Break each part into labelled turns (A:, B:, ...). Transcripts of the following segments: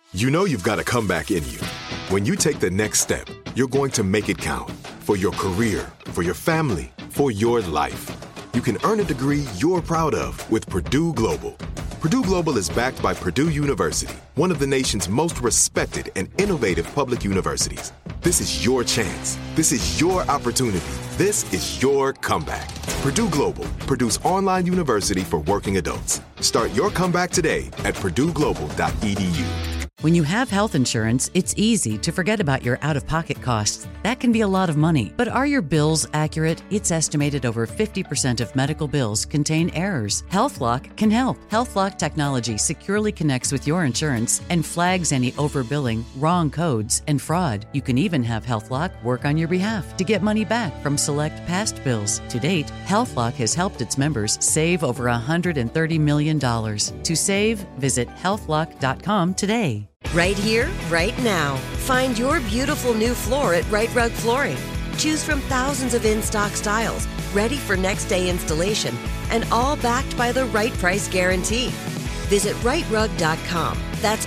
A: You know you've got a comeback in you. When you take the next step, you're going to make it count for your career, for your family, for your life. You can earn a degree you're proud of with Purdue Global. Purdue Global is backed by Purdue University, one of the nation's most respected and innovative public universities. This is your chance. This is your opportunity. This is your comeback. Purdue Global, Purdue's online university for working adults. Start your comeback today at purdueglobal.edu.
B: When you have health insurance, it's easy to forget about your out-of-pocket costs. That can be a lot of money. But are your bills accurate? It's estimated over 50% of medical bills contain errors. HealthLock can help. HealthLock technology securely connects with your insurance and flags any overbilling, wrong codes, and fraud. You can even have HealthLock work on your behalf to get money back from select past bills. To date, HealthLock has helped its members save over $130 million. To save, visit healthlock.com today.
C: Right here, right now. Find your beautiful new floor at Right Rug Flooring. Choose from thousands of in-stock styles, ready for next day installation, and all backed by the right price guarantee. Visit rightrug.com. That's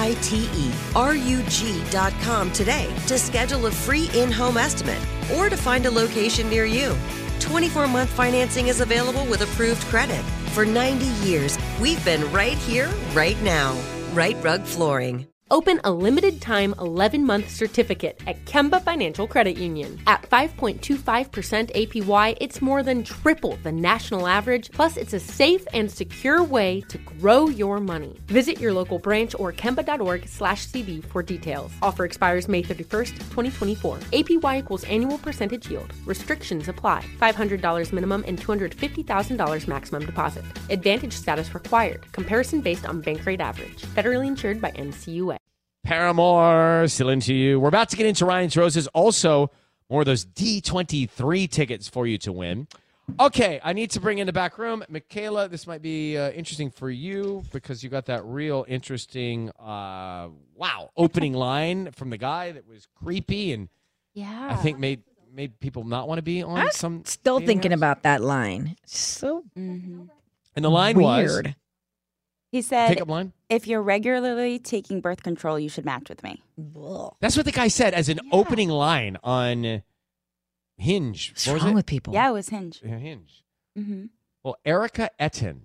C: RITERUG.com today to schedule a free in-home estimate or to find a location near you. 24-month financing is available with approved credit. For 90 years, we've been right here, right now. Right Rug Flooring.
D: Open a limited-time 11-month certificate at Kemba Financial Credit Union. At 5.25% APY, it's more than triple the national average, plus it's a safe and secure way to grow your money. Visit your local branch or kemba.org/cb for details. Offer expires May 31st, 2024. APY equals annual percentage yield. Restrictions apply. $500 minimum and $250,000 maximum deposit. Advantage status required. Comparison based on bank rate average. Federally insured by NCUA.
E: Paramore, still into you. We're about to get into Ryan's Roses. Also, more of those D23 tickets for you to win. Okay, I need to bring in the back room. Michaela, this might be interesting for you because you got that real interesting, opening line from the guy that was creepy and I think made people not want to be on some.
F: Still thinking about that line. So
E: And the line
F: weird.
E: was.
G: He said,
E: Pickup line?
G: if you're regularly taking birth control, you should match with me.
E: That's what the guy said as an opening line on Hinge.
F: What's wrong with people?
G: Yeah, it was Hinge.
E: Yeah, Hinge.
G: Mm-hmm.
E: Well, Erica Etten.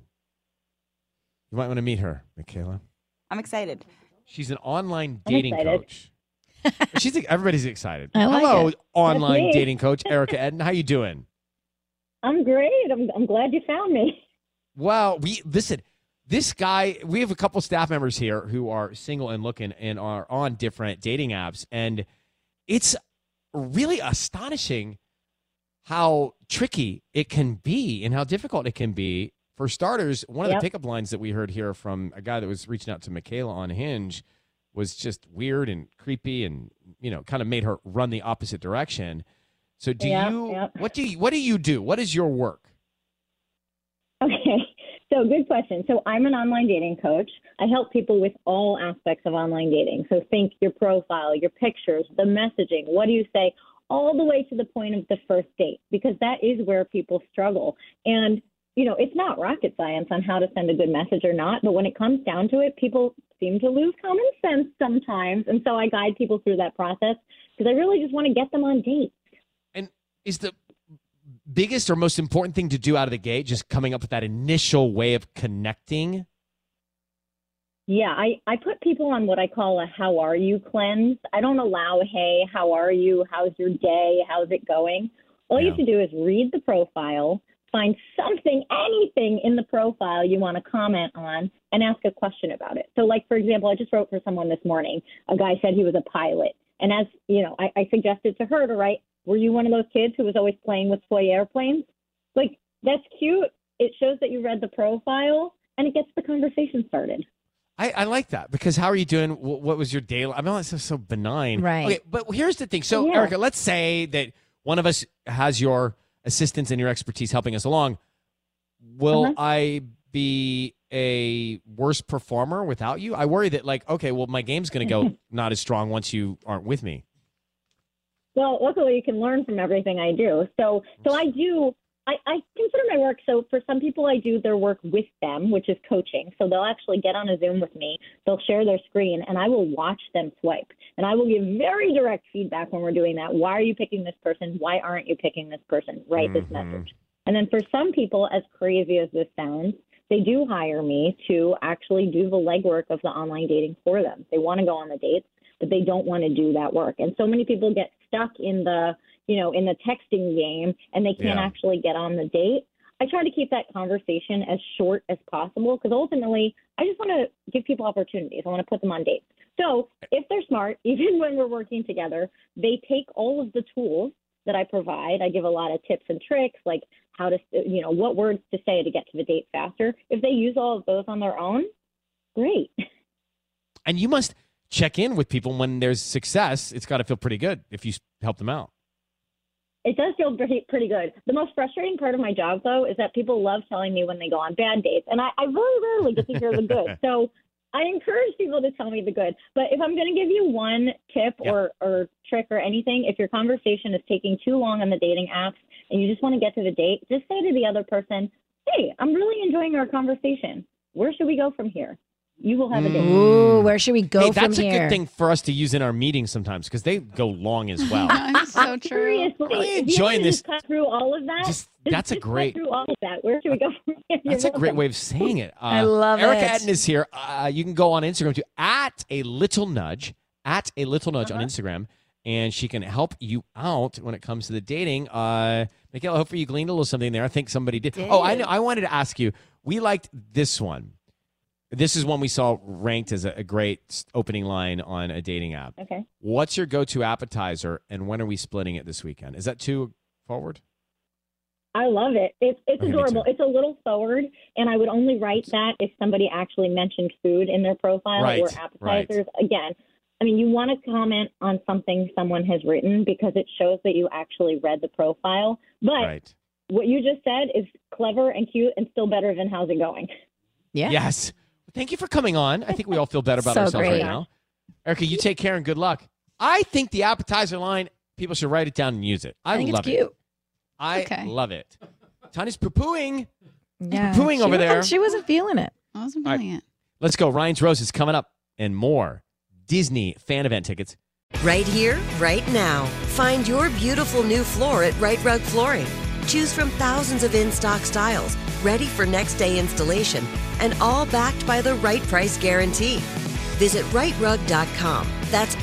E: You might want to meet her, Michaela.
G: I'm excited.
E: She's an online dating coach. Everybody's excited.
F: I like
E: Hello,
F: it.
E: online dating coach Erica Etten. How you doing?
H: I'm great. I'm glad you found me.
E: Well, listen. This guy, we have a couple staff members here who are single and looking and are on different dating apps. And it's really astonishing how tricky it can be and how difficult it can be. For starters, one of the pickup lines that we heard here from a guy that was reaching out to Michaela on Hinge was just weird and creepy and, kind of made her run the opposite direction. So what do you do? What is your work?
H: Okay. So good question. So I'm an online dating coach. I help people with all aspects of online dating. So think your profile, your pictures, the messaging, what do you say, all the way to the point of the first date, because that is where people struggle. And, it's not rocket science on how to send a good message or not, but when it comes down to it, people seem to lose common sense sometimes. And so I guide people through that process because I really just want to get them on dates.
E: And is the biggest or most important thing to do out of the gate just coming up with that initial way of connecting?
H: Yeah, I put people on what I call a how are you cleanse. I don't allow, hey, how are you? How's your day? How's it going? All you have to do is read the profile, find something, anything in the profile you want to comment on, and ask a question about it. So, like, for example, I just wrote for someone this morning. A guy said he was a pilot. And as, I suggested to her to write, were you one of those kids who was always playing with toy airplanes? Like, that's cute. It shows that you read the profile, and it gets the conversation started.
E: I like that because how are you doing? What was your day? I mean, it's so benign.
F: Right.
E: Okay, but here's the thing. So, Erica, let's say that one of us has your assistance and your expertise helping us along. Will I be a worse performer without you? I worry that, my game's going to go not as strong once you aren't with me.
H: Well, luckily you can learn from everything I do. So I do I consider my work, so for some people I do their work with them, which is coaching. So they'll actually get on a Zoom with me, they'll share their screen, and I will watch them swipe. And I will give very direct feedback when we're doing that. Why are you picking this person? Why aren't you picking this person? Write this message. And then for some people, as crazy as this sounds, they do hire me to actually do the legwork of the online dating for them. They want to go on the dates, but they don't want to do that work. And so many people get stuck in the texting game and they can't actually get on the date. I try to keep that conversation as short as possible because ultimately I just want to give people opportunities. I want to put them on dates. So if they're smart, even when we're working together, they take all of the tools that I provide. I give a lot of tips and tricks, like how to, what words to say to get to the date faster. If they use all of those on their own, great.
E: And you must check in with people when there's success. It's got to feel pretty good if you help them out.
H: It does feel pretty good. The most frustrating part of my job, though, is that people love telling me when they go on bad dates, and I very rarely get to hear the good. So I encourage people to tell me the good. But if I'm going to give you one tip or trick or anything, if your conversation is taking too long on the dating apps and you just want to get to the date, just say to the other person, hey, I'm really enjoying our conversation. Where should we go from here? You will have a date.
F: Ooh, where should we go from
E: here? That's a good thing for us to use in our meetings sometimes because they go long as well.
G: So true.
H: Seriously,
E: really enjoying this.
H: Cut through all of that.
E: That's a great.
H: Cut through all of that. Where should we go from here?
E: That's a great way of saying it.
F: I love
E: Erica
F: it.
E: Ettin is here. You can go on Instagram to @a_little_nudge on Instagram, and she can help you out when it comes to the dating. Michaela, hopefully you gleaned a little something there. I think somebody did. Oh, I know. I wanted to ask you. We liked this one. This is one we saw ranked as a great opening line on a dating app.
H: Okay.
E: What's your go-to appetizer, and when are we splitting it this weekend? Is that too forward?
H: I love it. It's adorable. It's a little forward, and I would only write that if somebody actually mentioned food in their profile or appetizers.
E: Right.
H: Again, I mean, you want to comment on something someone has written because it shows that you actually read the profile. But what you just said is clever and cute and still better than how's it going.
F: Yeah.
E: Yes. Thank you for coming on. I think we all feel better about ourselves right now. Erica, you take care and good luck. I think the appetizer line, people should write it down and use it. I think love
F: it's cute.
E: I love it. Tanya's poo-pooing.
F: Yeah.
E: Poo-pooing over there.
F: She wasn't feeling it.
G: I wasn't feeling it.
E: Let's go. Ryan's Rose is coming up and more Disney fan event tickets.
C: Right here, right now. Find your beautiful new floor at Right Rug Flooring. Choose from thousands of in-stock styles, ready for next day installation, and all backed by the right price guarantee. Visit rightrug.com. That's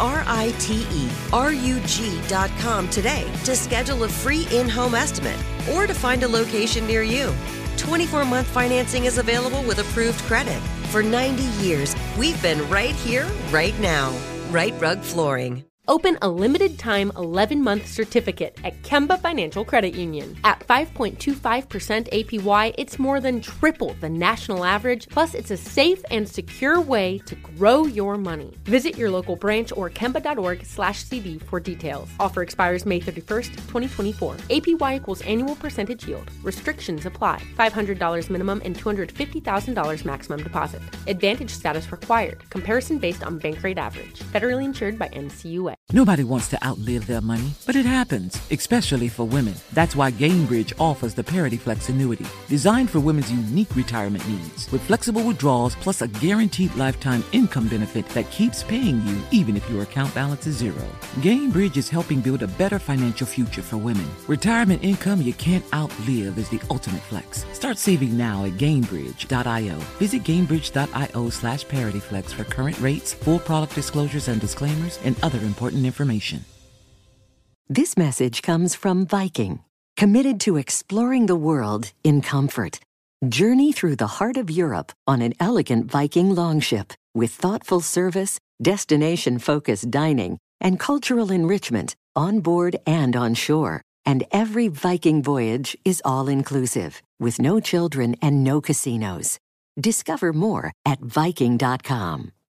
C: RITERUG.com today to schedule a free in-home estimate or to find a location near you. 24-month financing is available with approved credit. For 90 years, we've been right here, right now. Right Rug Flooring.
D: Open a limited-time 11-month certificate at Kemba Financial Credit Union. At 5.25% APY, it's more than triple the national average, plus it's a safe and secure way to grow your money. Visit your local branch or kemba.org/cb for details. Offer expires May 31st, 2024. APY equals annual percentage yield. Restrictions apply. $500 minimum and $250,000 maximum deposit. Advantage status required. Comparison based on bank rate average. Federally insured by NCUA.
I: Nobody wants to outlive their money, but it happens, especially for women. That's why Gainbridge offers the Parity Flex annuity, designed for women's unique retirement needs, with flexible withdrawals plus a guaranteed lifetime income benefit that keeps paying you even if your account balance is zero. Gainbridge is helping build a better financial future for women. Retirement income you can't outlive is the ultimate flex. Start saving now at Gainbridge.io. Visit Gainbridge.io/ParityFlex for current rates, full product disclosures and disclaimers, and other important information.
J: This message comes from Viking, committed to exploring the world in comfort. Journey through the heart of Europe on an elegant Viking longship with thoughtful service, destination-focused dining, and cultural enrichment on board and on shore. And every Viking voyage is all-inclusive, with no children and no casinos. Discover more at Viking.com.